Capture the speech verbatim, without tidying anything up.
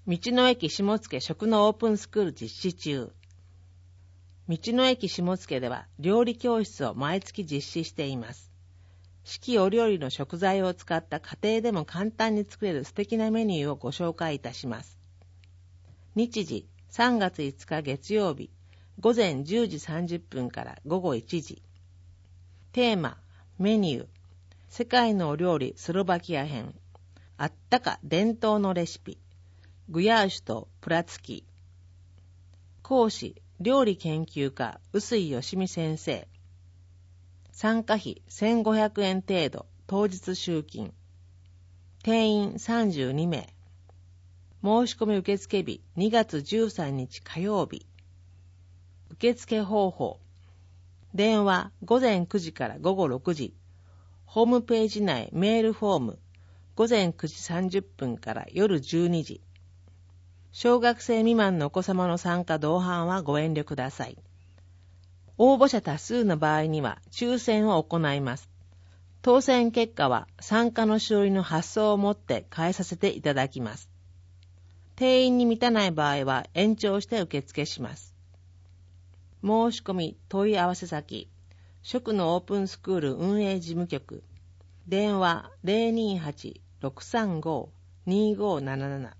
道の駅下野食のオープンスクール実施中。道の駅下野では料理教室を毎月実施しています。四季折々の食材を使った家庭でも簡単に作れる素敵なメニューをご紹介いたします。日時さんがついつか月曜日、ごぜんじゅうじさんじゅっぷんからごごいちじ。テーマ、メニュー、世界のお料理スロバキア編、あったか伝統のレシピ、グヤーシュとプラツキ。講師、料理研究家、臼井よしみ先生。参加費せんごひゃくえん程度、当日集金。定員さんじゅうにめい。申し込み受付日にがつじゅうさんにち火曜日。受付方法。電話ごぜんくじからごごろくじ。ホームページ内メールフォームごぜんくじさんじゅっぷんから夜じゅうにじ。小学生未満のお子様の参加同伴はご遠慮ください。応募者多数の場合には抽選を行います。当選結果は参加のしおりの発送をもって返させていただきます。定員に満たない場合は延長して受付します。申し込み問い合わせ先、食のオープンスクール運営事務局、電話 ゼロにーはち ろくさんご にーごーなななな